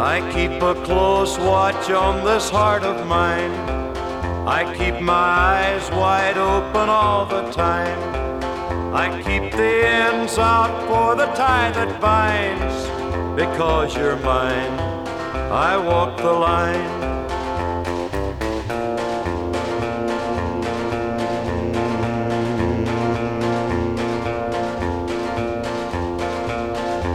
I keep a close watch on this heart of mine. I keep my eyes wide open all the time. I keep the ends out for the tie that binds. Because you're mine, I walk the line.